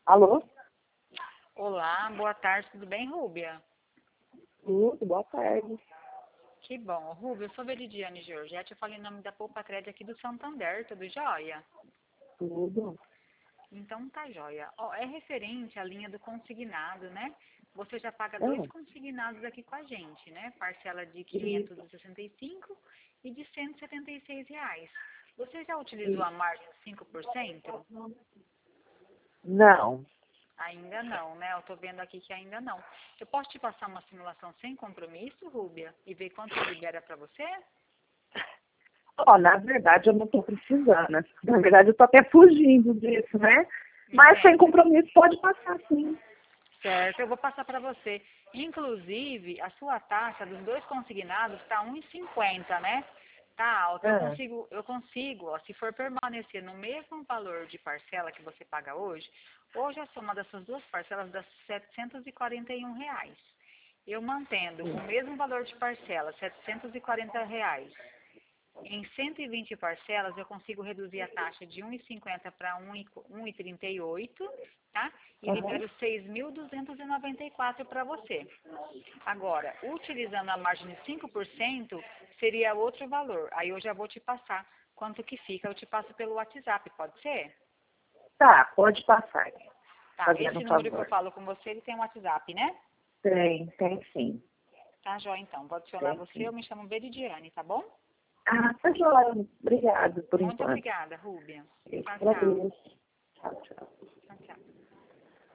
Alô? Olá, boa tarde, tudo bem, Rúbia? Tudo, boa tarde. Que bom. Rúbia, eu sou Veridiane Georgette, eu falei em nome da Poupa Crédito aqui do Santander, tudo jóia? Tudo. Então tá jóia. Ó, é referente à linha do consignado, né? Você já paga dois É, consignados aqui com a gente, né? Parcela de isso, 565 e de R$ 176. Você já utilizou a isso. margem de 5%? Não. Ainda não, né? Eu tô vendo aqui que ainda não. Eu posso te passar uma simulação sem compromisso, Rúbia? E ver quanto libera para você? Ó, na verdade, eu não tô precisando. Na verdade, eu tô até fugindo disso, né? Mas sem Entende? compromisso pode passar, sim. Certo, eu vou passar para você. Inclusive, a sua taxa dos dois consignados está 1,50, né? Tá alta. É. Eu consigo, ó, se for permanecer no mesmo valor de parcela que você paga hoje a soma dessas duas parcelas dá R$ 741. Eu mantendo o mesmo valor de parcela, R$ 740, em 120 parcelas, eu consigo reduzir a taxa de 1,50 para 1,38, tá? E Aham. libero 6.294 para você. Agora, utilizando a margem de 5%, seria outro valor. Aí eu já vou te passar quanto que fica. Eu te passo pelo WhatsApp, pode ser? Tá, pode passar. Tá, Fazendo um esse número que eu favor. falo com você, ele tem um WhatsApp, né? Tem sim. Tá, Jó, então. Vou adicionar Tem você, sim. eu me chamo Veridiane, tá bom? Ah, tá joia. Obrigado por Muito enquanto. obrigada, Rúbia. Eu que Tchau, tchau. agradeço. Tchau, tchau.